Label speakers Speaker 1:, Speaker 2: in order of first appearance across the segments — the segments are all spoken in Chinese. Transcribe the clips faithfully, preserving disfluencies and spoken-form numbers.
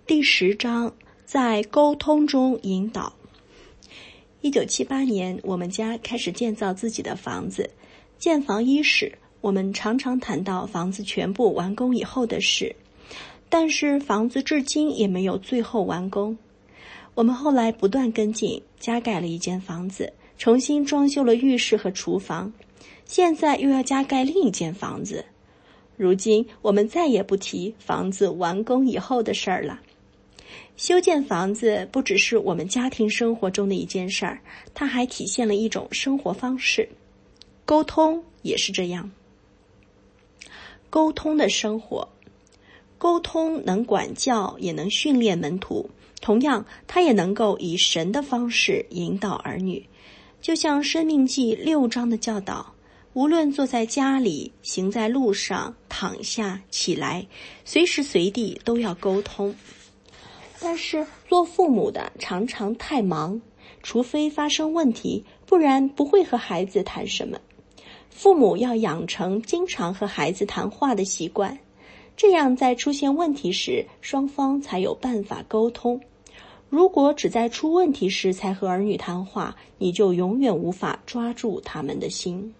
Speaker 1: 第十章，在沟通中引导。一九七八年，我们家开始建造自己的房子。建房伊始，我们常常谈到房子全部完工以后的事，但是房子至今也没有最后完工。我们后来不断跟进，加盖了一间房子，重新装修了浴室和厨房，现在又要加盖另一间房子。如今我们再也不提房子完工以后的事儿了。修建房子不只是我们家庭生活中的一件事儿，它还体现了一种生活方式。沟通也是这样。沟通的生活，沟通能管教，也能训练门徒，同样它也能够以神的方式引导儿女。就像《申命记》六章的教导，无论坐在家里、行在路上、躺下、起来，随时随地都要沟通。但是做父母的常常太忙，除非发生问题，不然不会和孩子谈什么。父母要养成经常和孩子谈话的习惯，这样在出现问题时，双方才有办法沟通。如果只在出问题时才和儿女谈话，你就永远无法抓住他们的心。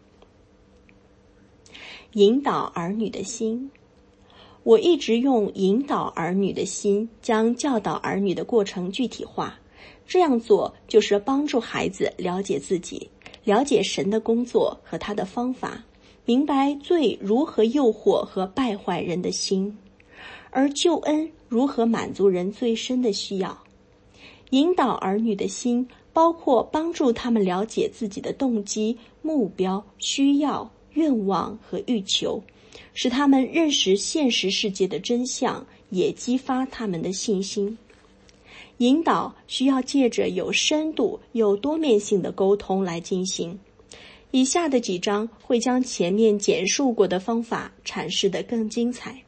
Speaker 1: 引导儿女的心，我一直用引导儿女的心将教导儿女的过程具体化，这样做就是帮助孩子了解自己，了解神的工作和他的方法，明白罪如何诱惑和败坏人的心，而救恩如何满足人最深的需要。引导儿女的心包括帮助他们了解自己的动机、目标、需要、愿望和欲求，使他们认识现实世界的真相，也激发他们的信心。引导需要借着有深度、有多面性的沟通来进行。以下的几章会将前面简述过的方法阐释得更精彩。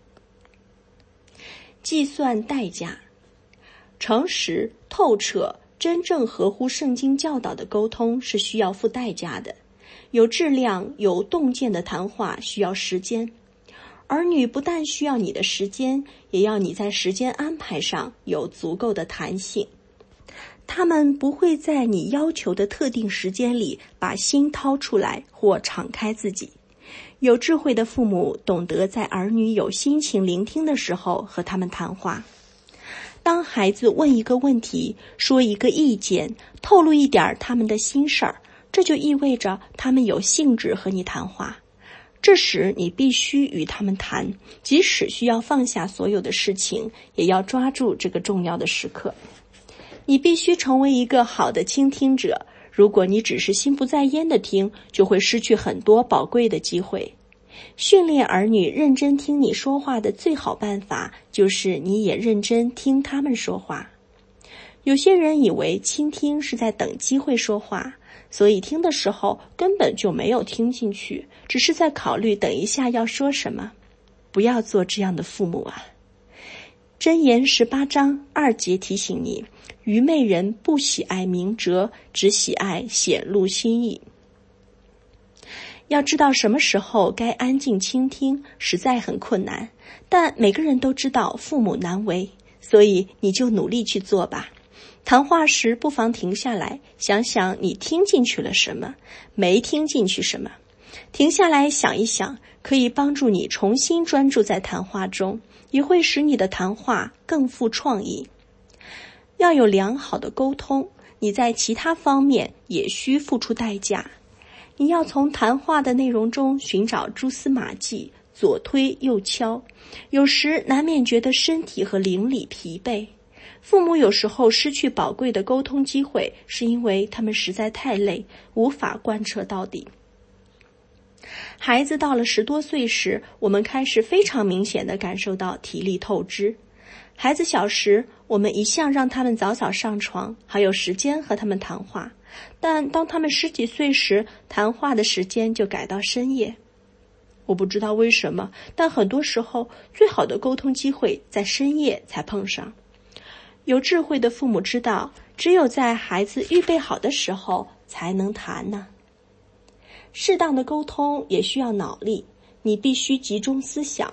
Speaker 1: 计算代价，诚实、透彻、真正合乎圣经教导的沟通是需要付代价的。有质量、有洞见的谈话需要时间。儿女不但需要你的时间，也要你在时间安排上有足够的弹性。他们不会在你要求的特定时间里把心掏出来或敞开自己。有智慧的父母懂得在儿女有心情聆听的时候和他们谈话。当孩子问一个问题，说一个意见，透露一点他们的心事儿，这就意味着他们有兴致和你谈话。这时你必须与他们谈，即使需要放下所有的事情，也要抓住这个重要的时刻。你必须成为一个好的倾听者，如果你只是心不在焉地听，就会失去很多宝贵的机会。训练儿女认真听你说话的最好办法，就是你也认真听他们说话。有些人以为倾听是在等机会说话，所以听的时候根本就没有听进去，只是在考虑等一下要说什么。不要做这样的父母啊！箴言十八章二节提醒你，愚昧人不喜爱明哲，只喜爱显露心意。要知道什么时候该安静倾听，实在很困难，但每个人都知道父母难为，所以你就努力去做吧。谈话时不妨停下来，想想你听进去了什么，没听进去什么。停下来想一想，可以帮助你重新专注在谈话中，也会使你的谈话更富创意。要有良好的沟通，你在其他方面也需付出代价。你要从谈话的内容中寻找蛛丝马迹，左推右敲，有时难免觉得身体和灵里疲惫。父母有时候失去宝贵的沟通机会，是因为他们实在太累，无法贯彻到底。孩子到了十多岁时，我们开始非常明显地感受到体力透支。孩子小时，我们一向让他们早早上床，还有时间和他们谈话。但当他们十几岁时，谈话的时间就改到深夜。我不知道为什么，但很多时候，最好的沟通机会在深夜才碰上。有智慧的父母知道，只有在孩子预备好的时候才能谈呢。适当的沟通也需要脑力，你必须集中思想，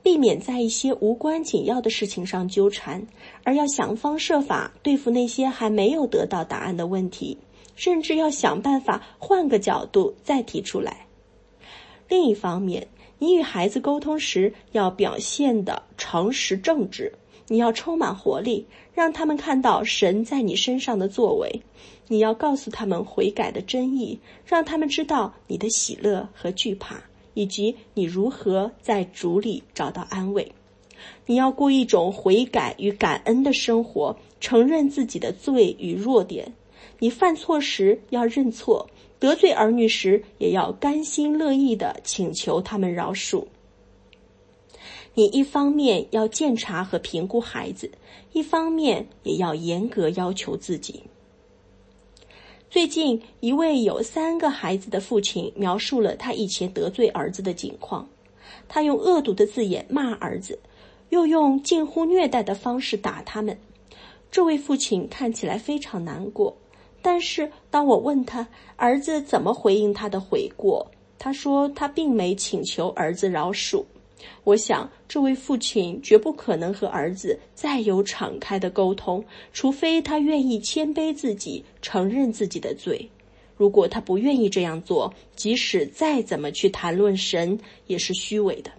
Speaker 1: 避免在一些无关紧要的事情上纠缠，而要想方设法对付那些还没有得到答案的问题，甚至要想办法换个角度再提出来。另一方面，你与孩子沟通时要表现得诚实正直，你要充满活力，让他们看到神在你身上的作为。你要告诉他们悔改的真意，让他们知道你的喜乐和惧怕，以及你如何在主里找到安慰。你要过一种悔改与感恩的生活，承认自己的罪与弱点。你犯错时要认错，得罪儿女时也要甘心乐意地请求他们饶恕。你一方面要鉴察和评估孩子，一方面也要严格要求自己。最近，一位有三个孩子的父亲描述了他以前得罪儿子的境况。他用恶毒的字眼骂儿子，又用近乎虐待的方式打他们。这位父亲看起来非常难过，但是当我问他儿子怎么回应他的悔过，他说他并没请求儿子饶恕。我想这位父亲绝不可能和儿子再有敞开的沟通，除非他愿意谦卑自己，承认自己的罪。如果他不愿意这样做，即使再怎么去谈论神，也是虚伪的。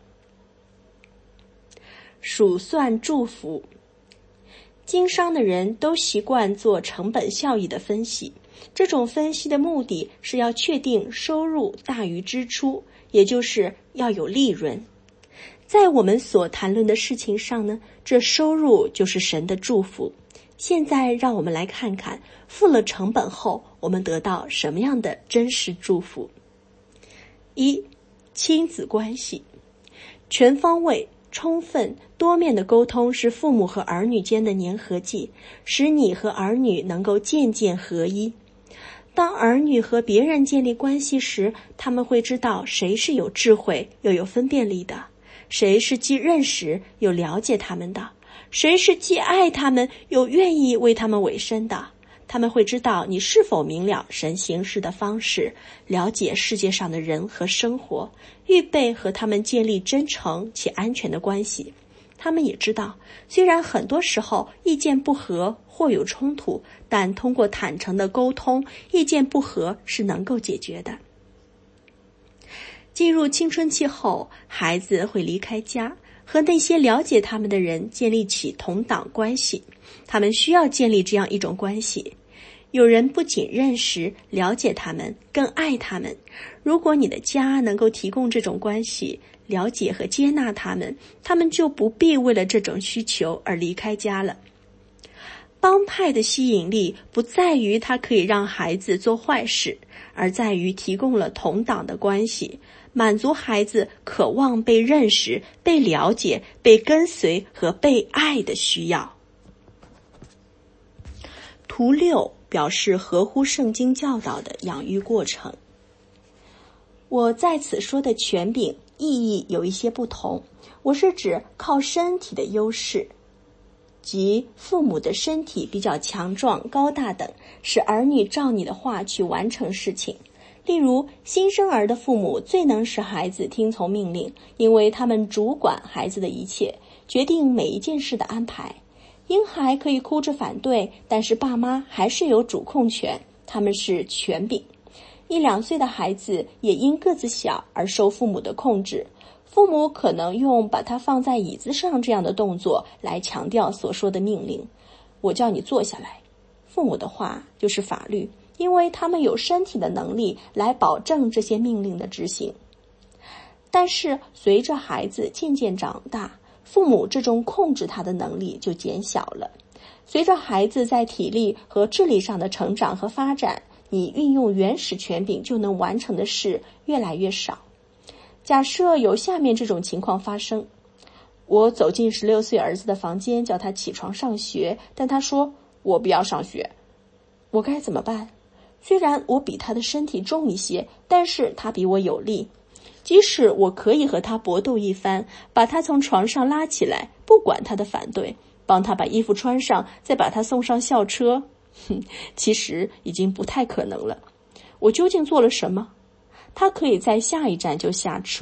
Speaker 1: 数算祝福。经商的人都习惯做成本效益的分析，这种分析的目的是要确定收入大于支出，也就是要有利润。在我们所谈论的事情上呢，这收入就是神的祝福。现在让我们来看看付了成本后我们得到什么样的真实祝福。一、亲子关系。全方位、充分、多面的沟通是父母和儿女间的粘合剂，使你和儿女能够渐渐合一。当儿女和别人建立关系时，他们会知道谁是有智慧又有分辨力的，谁是既认识又了解他们的，谁是既爱他们又愿意为他们委身的。他们会知道你是否明了神行事的方式，了解世界上的人和生活，预备和他们建立真诚且安全的关系。他们也知道，虽然很多时候意见不合或有冲突，但通过坦诚的沟通，意见不合是能够解决的。进入青春期后，孩子会离开家，和那些了解他们的人建立起同党关系。他们需要建立这样一种关系，有人不仅认识、了解他们，更爱他们。如果你的家能够提供这种关系，了解和接纳他们，他们就不必为了这种需求而离开家了。帮派的吸引力不在于它可以让孩子做坏事，而在于提供了同党的关系，满足孩子渴望被认识、被了解、被跟随和被爱的需要。图六表示合乎圣经教导的养育过程。我在此说的权柄意义有一些不同，我是指靠身体的优势，即父母的身体比较强壮、高大等，使儿女照你的话去完成事情。例如，新生儿的父母最能使孩子听从命令，因为他们主管孩子的一切，决定每一件事的安排。婴孩可以哭着反对，但是爸妈还是有主控权，他们是权柄。一两岁的孩子也因个子小而受父母的控制，父母可能用把他放在椅子上这样的动作来强调所说的命令。我叫你坐下来。父母的话就是法律，因为他们有身体的能力来保证这些命令的执行。但是随着孩子渐渐长大，父母这种控制他的能力就减小了。随着孩子在体力和智力上的成长和发展，你运用原始权柄就能完成的事越来越少。假设有下面这种情况发生：我走进十六岁儿子的房间，叫他起床上学，但他说我不要上学。我该怎么办？虽然我比他的身体重一些，但是他比我有力。即使我可以和他搏斗一番，把他从床上拉起来，不管他的反对，帮他把衣服穿上，再把他送上校车，哼，其实已经不太可能了。我究竟做了什么？他可以在下一站就下车，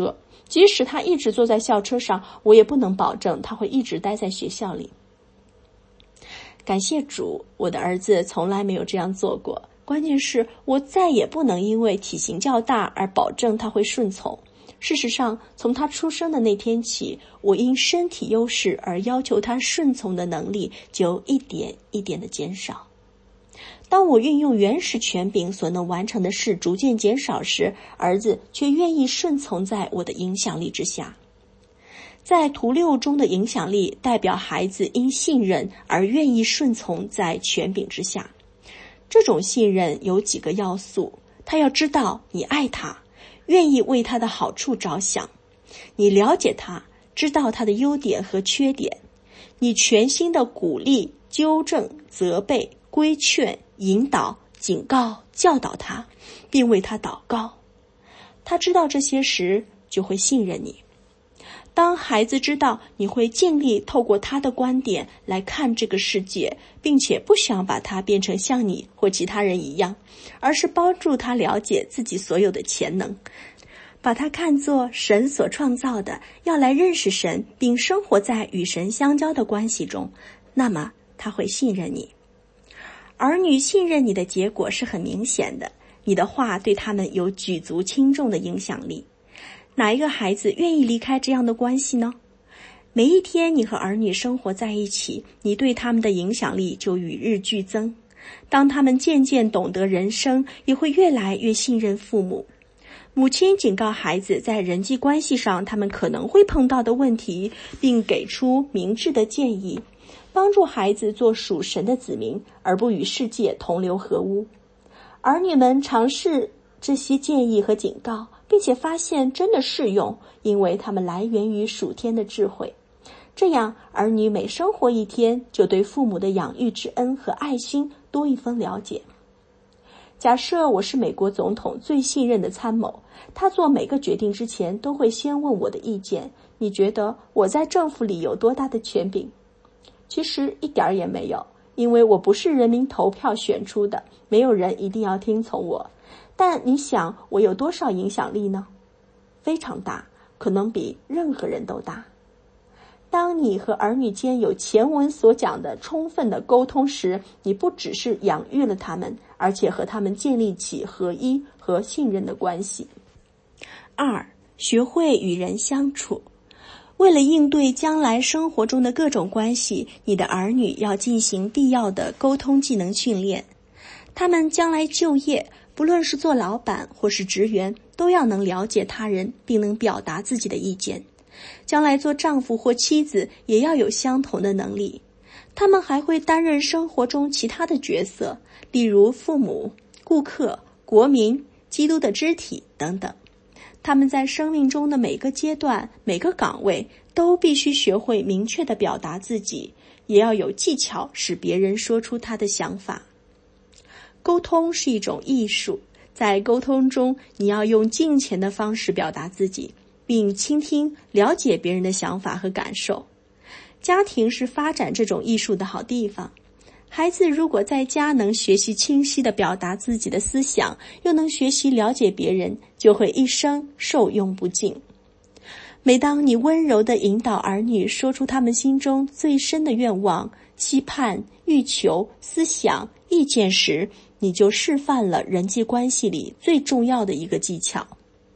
Speaker 1: 即使他一直坐在校车上，我也不能保证他会一直待在学校里。感谢主，我的儿子从来没有这样做过。关键是我再也不能因为体型较大而保证他会顺从。事实上，从他出生的那天起，我因身体优势而要求他顺从的能力就一点一点地减少。当我运用原始权柄所能完成的事逐渐减少时，儿子却愿意顺从在我的影响力之下。在图六中的影响力代表孩子因信任而愿意顺从在权柄之下。这种信任有几个要素：他要知道你爱他，愿意为他的好处着想，你了解他，知道他的优点和缺点，你全心的鼓励、纠正、责备、规劝、引导、警告、教导他，并为他祷告。他知道这些时，就会信任你。当孩子知道你会尽力透过他的观点来看这个世界，并且不想把他变成像你或其他人一样，而是帮助他了解自己所有的潜能，把他看作神所创造的，要来认识神并生活在与神相交的关系中，那么他会信任你。儿女信任你的结果是很明显的，你的话对他们有举足轻重的影响力。哪一个孩子愿意离开这样的关系呢？每一天你和儿女生活在一起，你对他们的影响力就与日俱增。当他们渐渐懂得人生，也会越来越信任父母。母亲警告孩子在人际关系上他们可能会碰到的问题，并给出明智的建议，帮助孩子做属神的子民，而不与世界同流合污。儿女们尝试这些建议和警告，并且发现真的适用，因为它们来源于属天的智慧。这样，儿女每生活一天，就对父母的养育之恩和爱心多一分了解。假设我是美国总统最信任的参谋，他做每个决定之前都会先问我的意见，你觉得我在政府里有多大的权柄？其实一点儿也没有，因为我不是人民投票选出的，没有人一定要听从我。但你想我有多少影响力呢？非常大，可能比任何人都大。当你和儿女间有前文所讲的充分的沟通时，你不只是养育了他们，而且和他们建立起合一和信任的关系。二，学会与人相处。为了应对将来生活中的各种关系，你的儿女要进行必要的沟通技能训练。他们将来就业，不论是做老板或是职员，都要能了解他人，并能表达自己的意见。将来做丈夫或妻子，也要有相同的能力。他们还会担任生活中其他的角色，例如父母、顾客、国民、基督的肢体等等。他们在生命中的每个阶段、每个岗位，都必须学会明确地表达自己，也要有技巧使别人说出他的想法。沟通是一种艺术，在沟通中，你要用敬虔的方式表达自己，并倾听、了解别人的想法和感受。家庭是发展这种艺术的好地方。孩子如果在家能学习清晰地表达自己的思想，又能学习了解别人，就会一生受用不尽。每当你温柔地引导儿女说出他们心中最深的愿望、期盼、欲求、思想、意见时，你就示范了人际关系里最重要的一个技巧。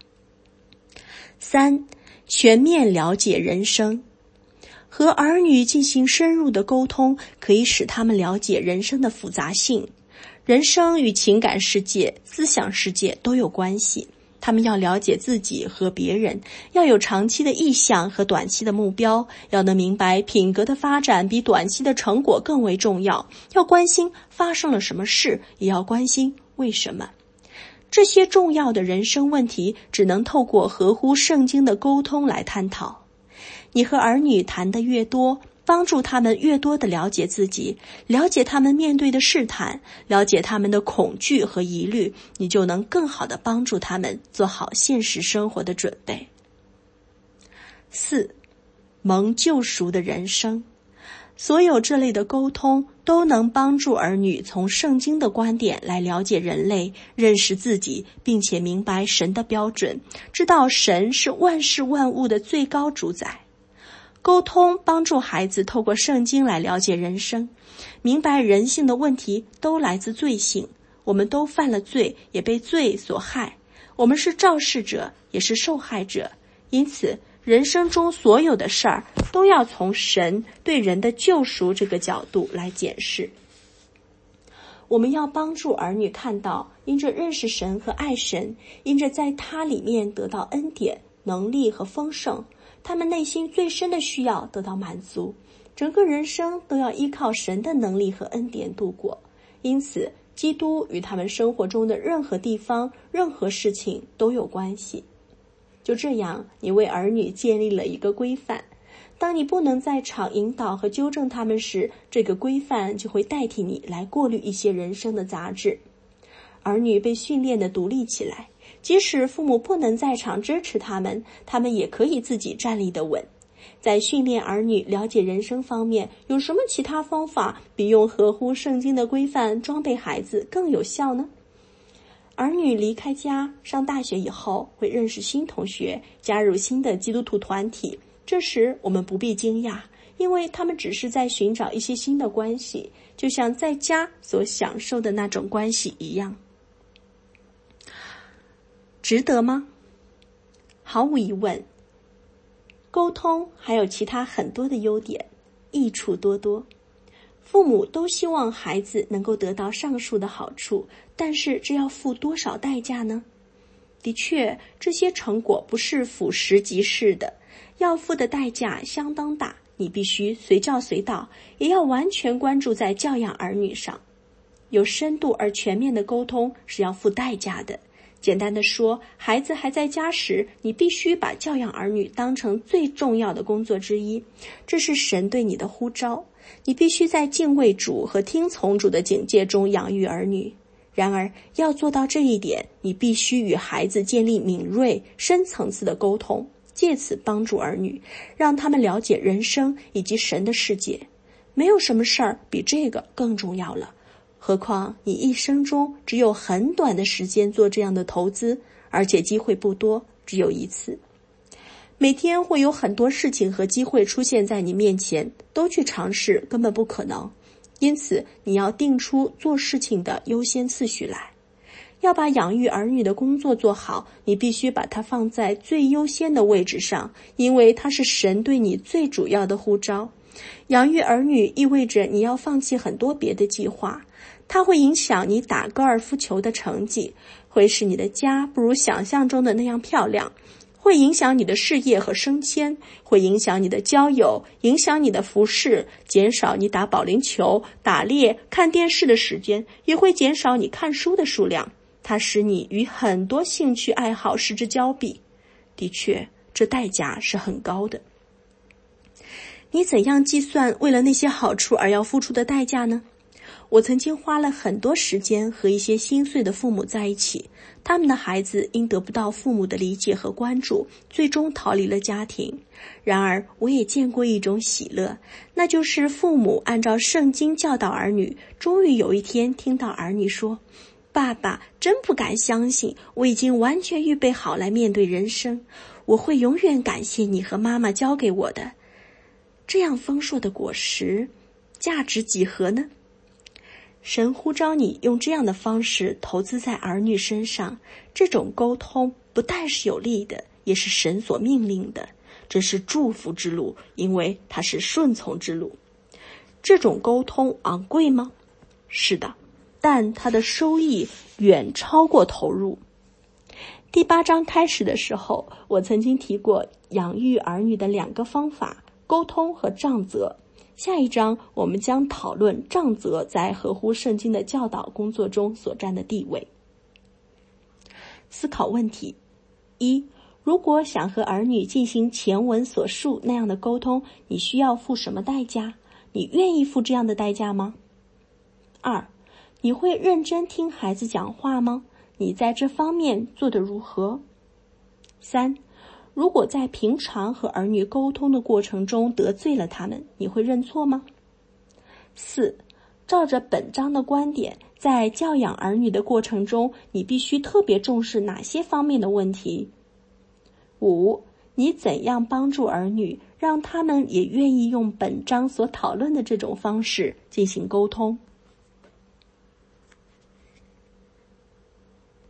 Speaker 1: 三，全面了解人生。和儿女进行深入的沟通，可以使他们了解人生的复杂性。人生与情感世界、思想世界都有关系。他们要了解自己和别人，要有长期的意向和短期的目标，要能明白品格的发展比短期的成果更为重要，要关心发生了什么事，也要关心为什么。这些重要的人生问题只能透过合乎圣经的沟通来探讨。你和儿女谈得越多，帮助他们越多地了解自己，了解他们面对的试探，了解他们的恐惧和疑虑，你就能更好地帮助他们做好现实生活的准备。四，蒙救赎的人生。 所有这类的沟通都能帮助儿女从圣经的观点来了解人类，认识自己，并且明白神的标准，知道神是万事万物的最高主宰。沟通帮助孩子透过圣经来了解人生，明白人性的问题都来自罪性，我们都犯了罪，也被罪所害，我们是肇事者，也是受害者。因此人生中所有的事儿都要从神对人的救赎这个角度来检视。我们要帮助儿女看到，因着认识神和爱神，因着在他里面得到恩典、能力和丰盛，他们内心最深的需要得到满足，整个人生都要依靠神的能力和恩典度过。因此基督与他们生活中的任何地方、任何事情都有关系。就这样，你为儿女建立了一个规范。当你不能在场引导和纠正他们时，这个规范就会代替你来过滤一些人生的杂质。儿女被训练得独立起来，即使父母不能在场支持他们，他们也可以自己站立得稳。在训练儿女了解人生方面，有什么其他方法比用合乎圣经的规范装备孩子更有效呢？儿女离开家上大学以后，会认识新同学，加入新的基督徒团体。这时我们不必惊讶，因为他们只是在寻找一些新的关系，就像在家所享受的那种关系一样。值得吗？毫无疑问，沟通还有其他很多的优点，益处多多。父母都希望孩子能够得到上述的好处，但是这要付多少代价呢？的确，这些成果不是俯拾即是的，要付的代价相当大，你必须随叫随到，也要完全关注在教养儿女上。有深度而全面的沟通是要付代价的。简单的说，孩子还在家时，你必须把教养儿女当成最重要的工作之一，这是神对你的呼召。你必须在敬畏主和听从主的警戒中养育儿女。然而，要做到这一点，你必须与孩子建立敏锐、深层次的沟通，借此帮助儿女，让他们了解人生以及神的世界。没有什么事儿比这个更重要了。何况你一生中只有很短的时间做这样的投资，而且机会不多，只有一次。每天会有很多事情和机会出现在你面前，都去尝试根本不可能。因此，你要定出做事情的优先次序来。要把养育儿女的工作做好，你必须把它放在最优先的位置上，因为它是神对你最主要的呼召。养育儿女意味着你要放弃很多别的计划，它会影响你打高尔夫球的成绩，会使你的家不如想象中的那样漂亮，会影响你的事业和升迁，会影响你的交友，影响你的服饰，减少你打保龄球、打猎、看电视的时间，也会减少你看书的数量。它使你与很多兴趣爱好失之交臂。的确，这代价是很高的。你怎样计算为了那些好处而要付出的代价呢？我曾经花了很多时间和一些心碎的父母在一起，他们的孩子因得不到父母的理解和关注，最终逃离了家庭。然而，我也见过一种喜乐，那就是父母按照圣经教导儿女，终于有一天听到儿女说：“爸爸，真不敢相信，我已经完全预备好来面对人生，我会永远感谢你和妈妈教给我的。”这样丰硕的果实，价值几何呢？神呼召你用这样的方式投资在儿女身上，这种沟通不但是有利的，也是神所命令的，这是祝福之路，因为它是顺从之路。这种沟通昂贵吗？是的，但它的收益远超过投入。第八章开始的时候，我曾经提过养育儿女的两个方法，沟通和杖责。下一章我们将讨论杖责在合乎圣经的教导工作中所占的地位。思考问题：一、如果想和儿女进行前文所述那样的沟通，你需要付什么代价？你愿意付这样的代价吗？二、你会认真听孩子讲话吗？你在这方面做得如何？三、 如果在平常和儿女沟通的过程中得罪了他们，你会认错吗？四，照着本章的观点，在教养儿女的过程中，你必须特别重视哪些方面的问题？五，你怎样帮助儿女，让他们也愿意用本章所讨论的这种方式进行沟通？